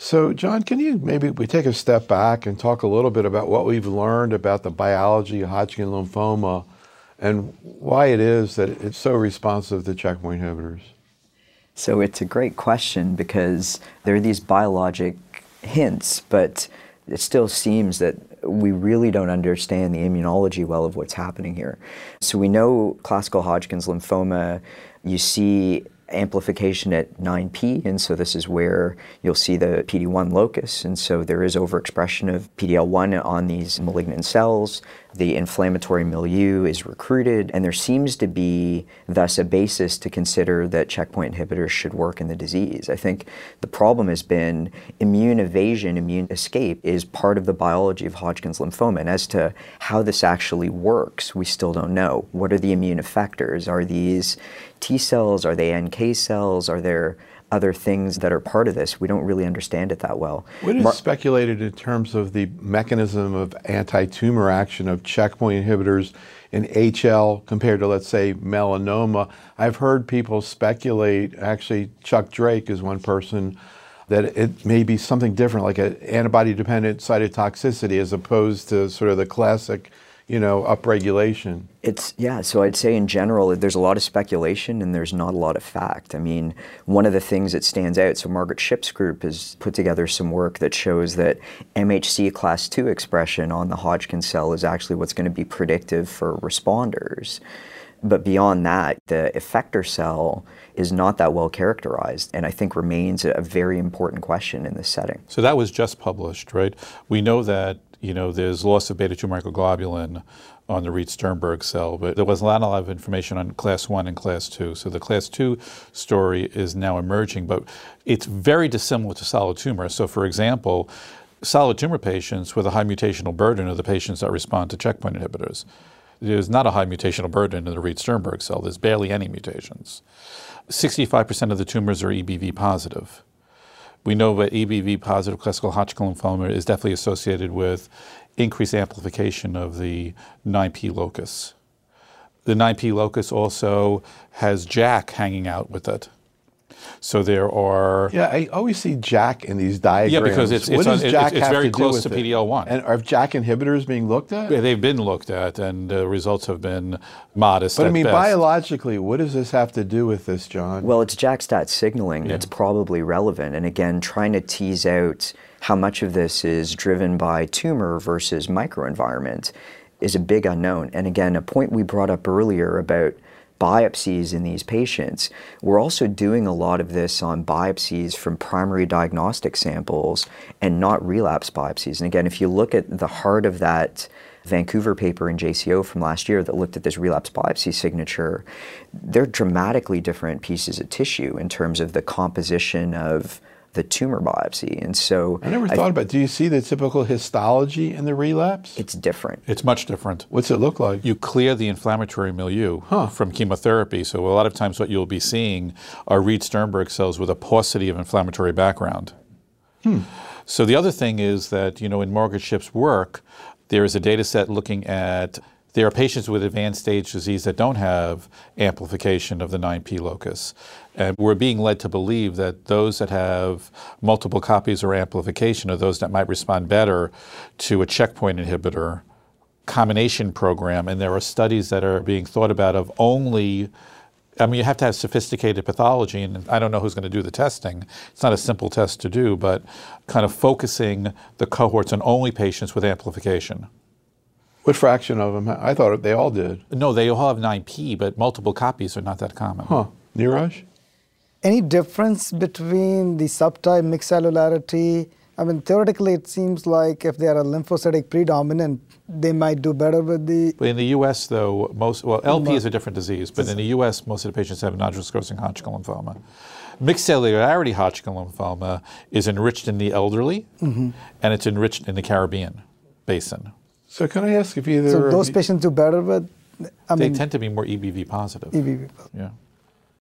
So, John, can you maybe we take a step back and talk a little bit about what we've learned about the biology of Hodgkin lymphoma and why it is that it's so responsive to checkpoint inhibitors? So it's a great question because there are these biologic hints, but it still seems that we really don't understand the immunology well of what's happening here. So we know classical Hodgkin's lymphoma, you see amplification at 9p, and so this is where you'll see the PD-1 locus, and so there is overexpression of PD-L1 on these malignant cells. The inflammatory milieu is recruited, and there seems to be thus a basis to consider that checkpoint inhibitors should work in the disease. I think the problem has been immune evasion, immune escape is part of the biology of Hodgkin's lymphoma, and as to how this actually works, we still don't know. What are the immune effectors? Are these T cells? Are they NK cells? Are there other things that are part of this? We don't really understand it that well. What is speculated in terms of the mechanism of anti-tumor action of checkpoint inhibitors in HL compared to, let's say, melanoma? I've heard people speculate, actually Chuck Drake is one person, that it may be something different, like an antibody-dependent cytotoxicity as opposed to sort of the classic upregulation. So I'd say in general, there's a lot of speculation and there's not a lot of fact. I mean, one of the things that stands out, so Margaret Shipp's group has put together some work that shows that MHC class II expression on the Hodgkin cell is actually what's going to be predictive for responders. But beyond that, the effector cell is not that well characterized, and I think remains a very important question in this setting. So that was just published, right? We know that there's loss of beta-2 microglobulin on the Reed-Sternberg cell, but there was not a lot of information on class 1 and class 2. So the class 2 story is now emerging, but it's very dissimilar to solid tumor. So for example, solid tumor patients with a high mutational burden are the patients that respond to checkpoint inhibitors. There's not a high mutational burden in the Reed-Sternberg cell. There's barely any mutations. 65% of the tumors are EBV positive. We know that EBV positive classical Hodgkin lymphoma is definitely associated with increased amplification of the 9p locus. The 9p locus also has JAK hanging out with it. So there are... Yeah, I always see JAK in these diagrams. Yeah, because it's very close to PD-L1. And are JAK inhibitors being looked at? Yeah, they've been looked at, and the results have been modest But I mean, best. Biologically, what does this have to do with this, John? Well, it's JAK-STAT signaling that's probably relevant. And again, trying to tease out how much of this is driven by tumor versus microenvironment is a big unknown. And again, a point we brought up earlier about biopsies in these patients, we're also doing a lot of this on biopsies from primary diagnostic samples and not relapse biopsies. And again, if you look at the heart of that Vancouver paper in JCO from last year that looked at this relapse biopsy signature, they're dramatically different pieces of tissue in terms of the composition of the tumor biopsy. And so I never thought about, do you see the typical histology in the relapse? It's different. It's much different. What's it look like? You clear the inflammatory milieu from chemotherapy. So a lot of times what you'll be seeing are Reed-Sternberg cells with a paucity of inflammatory background. So the other thing is that, in Margaret Shipp's work, there is a data set looking at there are patients with advanced stage disease that don't have amplification of the 9p locus. And we're being led to believe that those that have multiple copies or amplification are those that might respond better to a checkpoint inhibitor combination program. And there are studies that are being thought about of only, you have to have sophisticated pathology, and I don't know who's going to do the testing. It's not a simple test to do, but kind of focusing the cohorts on only patients with amplification. What fraction of them? I thought they all did. No, they all have 9p, but multiple copies are not that common. Neeraj? Any difference between the subtype mixed cellularity? I mean, theoretically, it seems like if they are a lymphocytic predominant, they might do better with the... In the U.S., though, LP is a different disease, but in the U.S., most of the patients have nodule-sclerosing Hodgkin lymphoma. Mixed cellularity Hodgkin lymphoma is enriched in the elderly, and it's enriched in the Caribbean basin. So can I ask if either... So those patients do better with... They tend to be more EBV positive. EBV positive. Yeah.